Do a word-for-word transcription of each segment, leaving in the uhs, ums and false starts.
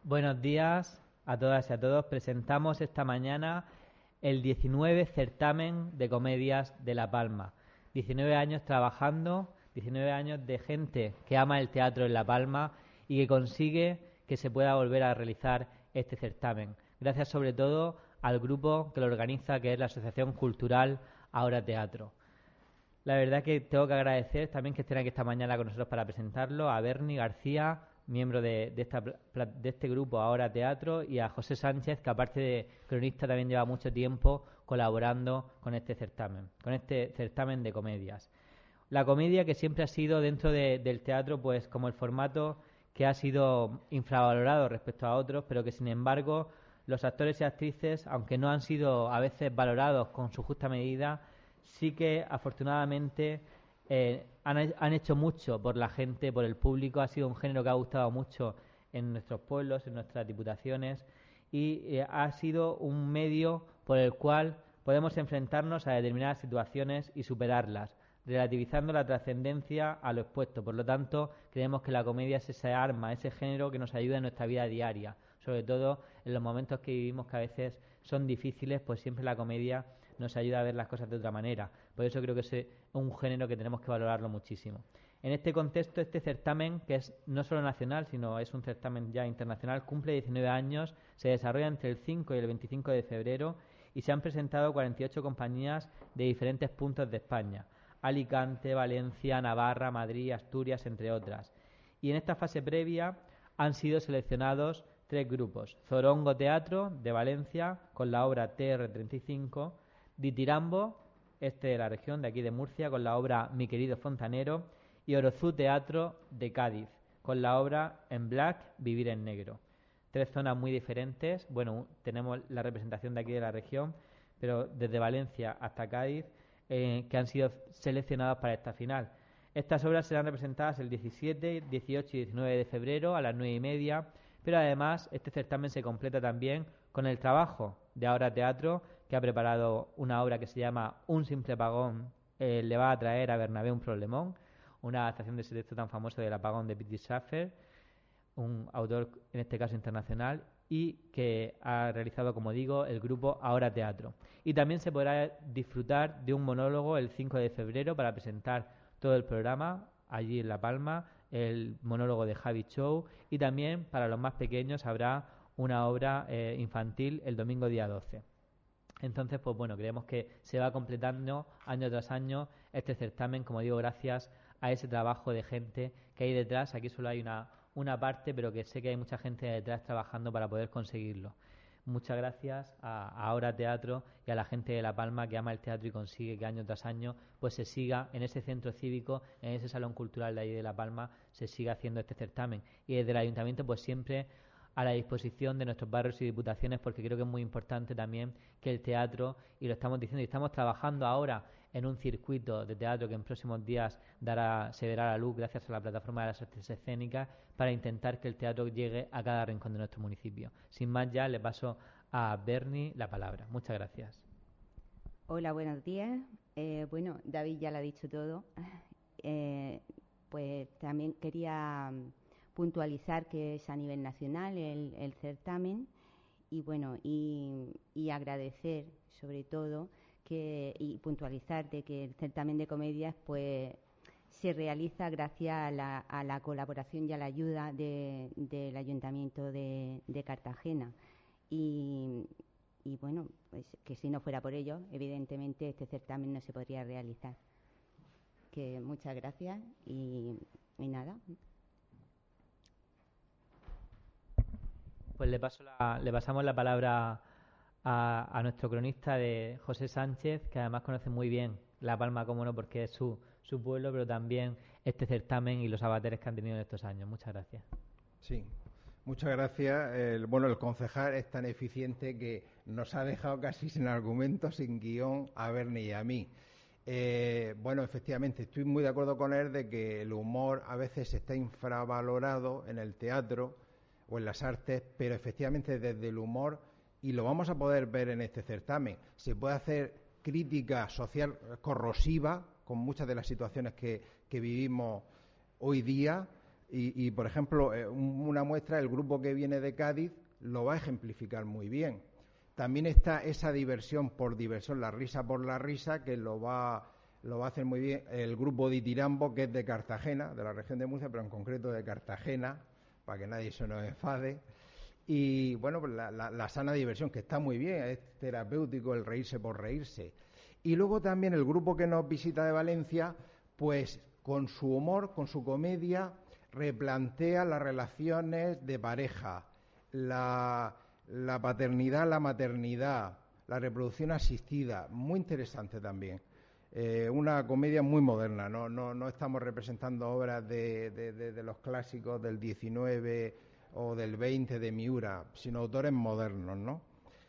Buenos días a todas y a todos. Presentamos esta mañana el diecinueve certamen de comedias de La Palma. diecinueve años trabajando, diecinueve años de gente que ama el teatro en La Palma y que consigue que se pueda volver a realizar este certamen. Gracias sobre todo al grupo que lo organiza, que es la Asociación Cultural Ahora Teatro. La verdad que tengo que agradecer también que estén aquí esta mañana con nosotros para presentarlo a Berni García, miembro de, de, esta, de este grupo Ahora Teatro, y a José Sánchez, que aparte de cronista también lleva mucho tiempo colaborando con este certamen, con este certamen de comedias. La comedia que siempre ha sido dentro de, del teatro pues como el formato que ha sido infravalorado respecto a otros, pero que sin embargo los actores y actrices, aunque no han sido a veces valorados con su justa medida, sí que afortunadamente eh, han, han hecho mucho por la gente, por el público. Ha sido un género que ha gustado mucho en nuestros pueblos, en nuestras diputaciones, y eh, ha sido un medio por el cual podemos enfrentarnos a determinadas situaciones y superarlas, relativizando la trascendencia a lo expuesto. Por lo tanto, creemos que la comedia es esa arma, ese género que nos ayuda en nuestra vida diaria, sobre todo en los momentos que vivimos que a veces son difíciles, pues siempre la comedia nos ayuda a ver las cosas de otra manera. Por eso creo que es un género que tenemos que valorarlo muchísimo. En este contexto, este certamen, que es no solo nacional, sino es un certamen ya internacional, cumple diecinueve años, se desarrolla entre el cinco y el veinticinco de febrero y se han presentado cuarenta y ocho compañías de diferentes puntos de España: Alicante, Valencia, Navarra, Madrid, Asturias, entre otras. Y en esta fase previa han sido seleccionados tres grupos: Zorongo Teatro, de Valencia, con la obra T R treinta y cinco, Ditirambo, este de la región de aquí de Murcia, con la obra Mi querido fontanero, y Orozú Teatro, de Cádiz, con la obra En Black, Vivir en Negro. Tres zonas muy diferentes. Bueno, tenemos la representación de aquí de la región, pero desde Valencia hasta Cádiz, eh, que han sido seleccionadas para esta final. Estas obras serán representadas el diecisiete, dieciocho y diecinueve de febrero a las nueve y media, pero además este certamen se completa también con el trabajo de Ahora Teatro, que ha preparado una obra que se llama Un simple apagón eh, le va a traer a Bernabé un problemón, una adaptación de ese texto tan famoso del apagón de Peter Schaffer, un autor en este caso internacional, y que ha realizado, como digo, el grupo Ahora Teatro. Y también se podrá disfrutar de un monólogo el cinco de febrero para presentar todo el programa allí en La Palma, el monólogo de Javi Show, y también para los más pequeños habrá una obra eh, infantil el domingo día doce. Entonces, pues bueno, creemos que se va completando año tras año este certamen, como digo, gracias a ese trabajo de gente que hay detrás. Aquí solo hay una, una parte, pero que sé que hay mucha gente detrás trabajando para poder conseguirlo. Muchas gracias a, a Ahora Teatro y a la gente de La Palma que ama el teatro y consigue que año tras año pues se siga en ese centro cívico, en ese salón cultural de ahí de La Palma, se siga haciendo este certamen. Y desde el ayuntamiento pues siempre a la disposición de nuestros barrios y diputaciones, porque creo que es muy importante también que el teatro, y lo estamos diciendo, y estamos trabajando ahora en un circuito de teatro que en próximos días dará, se verá a la luz gracias a la plataforma de las artes escénicas, para intentar que el teatro llegue a cada rincón de nuestro municipio. Sin más, ya le paso a Berni la palabra. Muchas gracias. Hola, buenos días. Eh, bueno, David ya lo ha dicho todo. Eh, pues también quería puntualizar que es a nivel nacional el, el certamen y bueno y, y agradecer sobre todo que y puntualizar de que el certamen de comedias pues se realiza gracias a la, a la colaboración y a la ayuda de, del Ayuntamiento de, de Cartagena y, y bueno pues que si no fuera por ello evidentemente este certamen no se podría realizar. Que muchas gracias y, y nada. Pues le, paso la, le pasamos la palabra a, a nuestro cronista de José Sánchez, que además conoce muy bien La Palma, como no, porque es su, su pueblo, pero también este certamen y los avatares que han tenido en estos años. Muchas gracias. Sí, muchas gracias. El, bueno, el concejal es tan eficiente que nos ha dejado casi sin argumentos, sin guión, a Berni y a mí. Eh, bueno, efectivamente, estoy muy de acuerdo con él de que el humor a veces está infravalorado en el teatro o en las artes, pero efectivamente desde el humor, y lo vamos a poder ver en este certamen, se puede hacer crítica social corrosiva con muchas de las situaciones que, que vivimos hoy día, Y, y por ejemplo, eh, una muestra, el grupo que viene de Cádiz lo va a ejemplificar muy bien. También está esa diversión por diversión, la risa por la risa, que lo va, lo va a hacer muy bien el grupo de Itirambo, que es de Cartagena, de la región de Murcia, pero en concreto de Cartagena, para que nadie se nos enfade. Y bueno, pues la, la, la sana diversión, que está muy bien, es terapéutico el reírse por reírse. Y luego también el grupo que nos visita de Valencia, pues con su humor, con su comedia, replantea las relaciones de pareja, la... la paternidad, la maternidad, la reproducción asistida, muy interesante también. Eh, una comedia muy moderna, no, no, no estamos representando obras de, de, de, de los clásicos del diecinueve o del veinte de Miura, sino autores modernos, ¿no?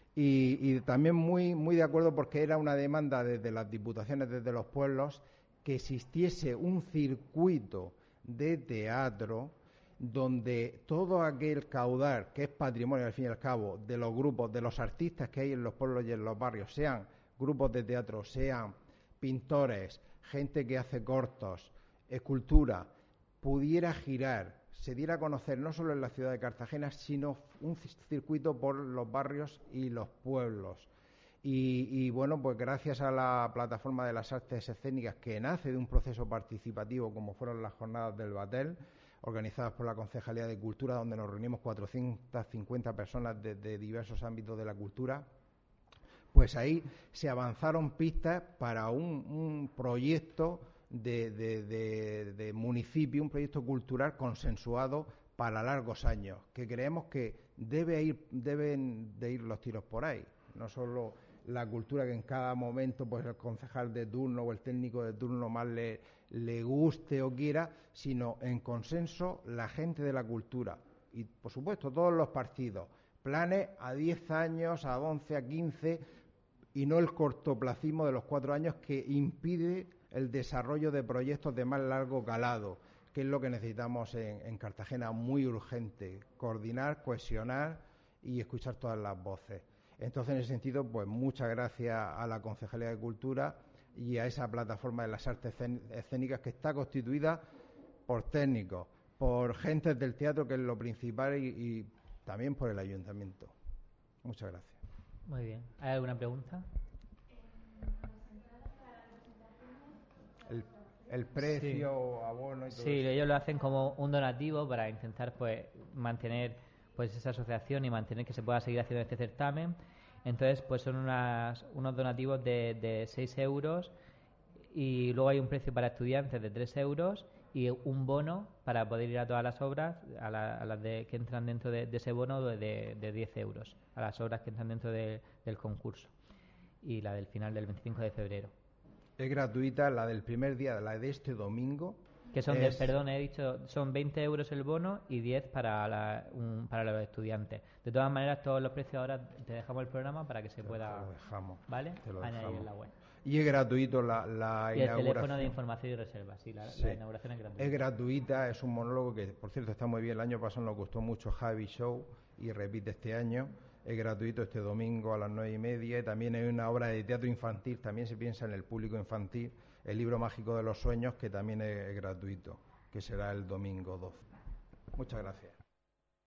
Y, y también muy, muy de acuerdo porque era una demanda desde las diputaciones, desde los pueblos, que existiese un circuito de teatro donde todo aquel caudal que es patrimonio, al fin y al cabo, de los grupos, de los artistas que hay en los pueblos y en los barrios, sean grupos de teatro, sean pintores, gente que hace cortos, escultura, pudiera girar, se diera a conocer no solo en la ciudad de Cartagena, sino un circuito por los barrios y los pueblos. Y, y bueno, pues gracias a la plataforma de las artes escénicas, que nace de un proceso participativo como fueron las jornadas del Batel, organizadas por la Concejalía de Cultura, donde nos reunimos cuatrocientas cincuenta personas de, de diversos ámbitos de la cultura, pues ahí se avanzaron pistas para un, un proyecto de, de, de, de municipio, un proyecto cultural consensuado para largos años, que creemos que debe ir, deben de ir los tiros por ahí, no solo la cultura que en cada momento pues el concejal de turno o el técnico de turno más le, le guste o quiera, sino en consenso la gente de la cultura y por supuesto todos los partidos, planes a diez años, a once, a quince y no el cortoplacismo de los cuatro años que impide el desarrollo de proyectos de más largo calado, que es lo que necesitamos en, en Cartagena, muy urgente, coordinar, cohesionar y escuchar todas las voces. Entonces, en ese sentido, pues muchas gracias a la Concejalía de Cultura y a esa plataforma de las artes escénicas que está constituida por técnicos, por gentes del teatro, que es lo principal, y, y también por el ayuntamiento. Muchas gracias. Muy bien. ¿Hay alguna pregunta? El, el precio, sí. Abono y todo sí, eso. Ellos lo hacen como un donativo para intentar pues mantener pues esa asociación y mantener que se pueda seguir haciendo este certamen. Entonces, pues son unas, unos donativos de, de seis euros y luego hay un precio para estudiantes de tres euros y un bono para poder ir a todas las obras, a, la, a las de, que entran dentro de, de ese bono de, de diez euros, a las obras que entran dentro de, del concurso y la del final del veinticinco de febrero. Es gratuita la del primer día, la de este domingo. Que son, es... de, perdón, he dicho, son veinte euros el bono y diez para, la, un, para los estudiantes. De todas maneras, todos los precios ahora te dejamos el programa para que se te pueda, te lo dejamos, ¿vale? te lo añadir dejamos. en la web. Y es gratuito la, la y el inauguración. teléfono de información y reserva, sí, la, sí. la inauguración es gratuita. Es gratuita, es un monólogo que, por cierto, está muy bien. El año pasado nos gustó mucho Javi Show y repite este año. Es gratuito este domingo a las nueve y media. Y también hay una obra de teatro infantil, también se piensa en el público infantil, el libro mágico de los sueños, que también es, es gratuito, que será el domingo doce. Muchas gracias.